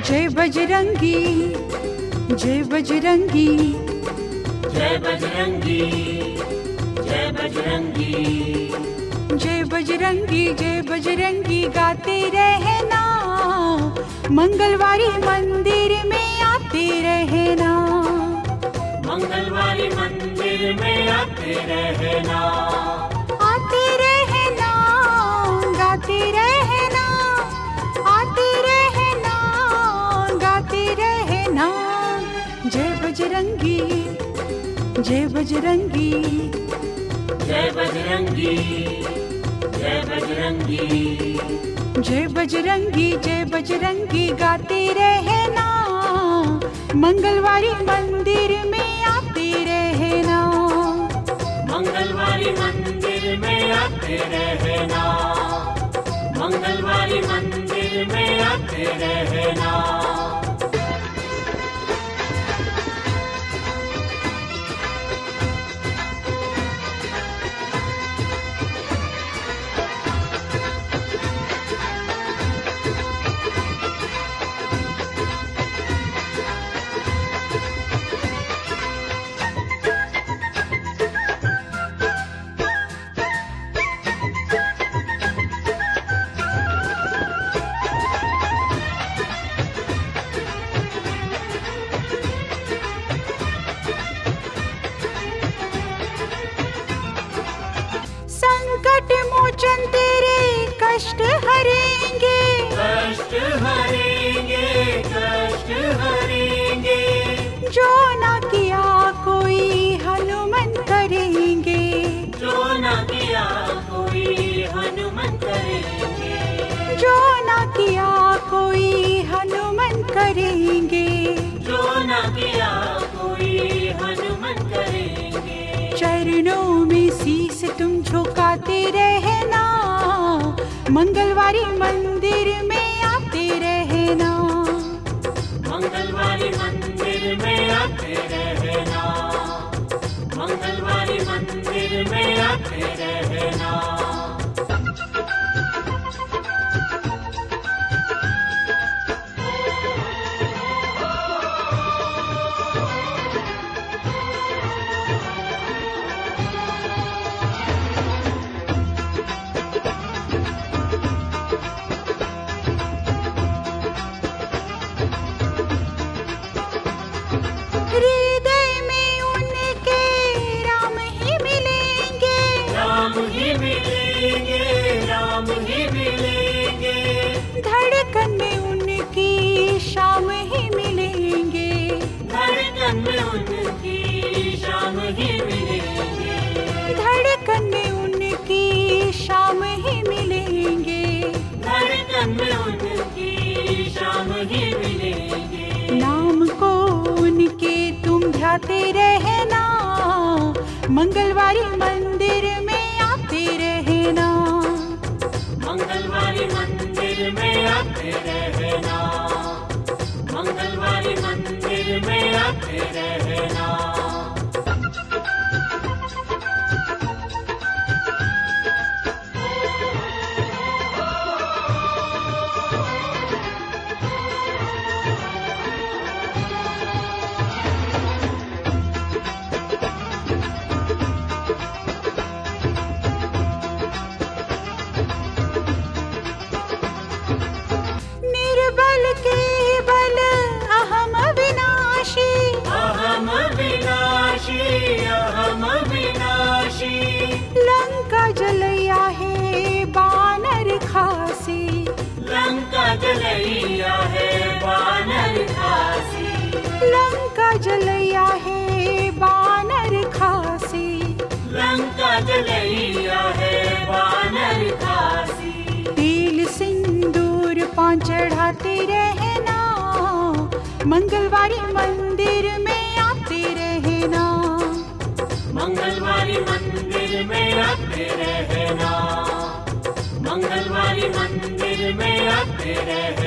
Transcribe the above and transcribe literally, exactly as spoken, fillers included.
जय बजरंगी जय बजरंगी जय बजरंगी जय बजरंगी जय बजरंगी जय बजरंगी गाते रहना, मंगलवारी मंदिर में आते रहना, मंगलवारी मंदिर में आते रहना, आते रहना गाते रहना, आते रहना गाते रहना। जय बजरंगी जय बजरंगी जय बजरंगी जय बजरंगी जय बजरंगी जय बजरंगी गाते रहना, मंगलवारी मंदिर में आते रहना, मंगलवारी मंदिर में आते रहना, मंगलवारी मंदिर में आते रहना। संकट मोचन तेरे कष्ट हरेंगे, कष्ट हरेंगे कष्ट हरेंगे, जो ना किया कोई हनुमान करेंगे, जो ना किया कोई हनुमान करेंगे, जो ना किया कोई हनुमान करेंगे, जो ना किया कोई हनुमान करेंगे। चरणों में शीस तुम झुकाते रहना, मंगलवारी मंदिर में आते रहना, मंगलवारी मंदिर में आते रहना, मंगलवारी मंदिर में आते रहना। हृदय में उनके राम ही मिलेंगे, राम ही मिलेंगे राम ही मिलेंगे, धड़कन में उनकी शाम ही मिलेंगे, धड़कन में उनकी शाम ही मिलेंगे, धड़कन में उनकी शाम ही मिलेंगे, धड़कन में उनकी शाम ही मिलेंगे। नाम को उनके तुम ध्याते रहना, मंगलवारी मंदिर में आते रहना, मंगलवारी मंदिर में आते रहना, मंगलवारी मंदिर में आते रहना। निर्बल के बल अहम विनाशी, अहम विनाशी अहम विनाशी, लंका जलया है बानर खासी, लंका जलैया है बानर खासी, लंका जलया है बानर खासी, लंका जलैया है बानर खासी। तेल सिंदूर पान चढ़ाते रहना, मंगलवारी मंदिर में आते रहना, मंगलवारी मंदिर में आते रहना, मंगलवारी मंदिर में आते रहना।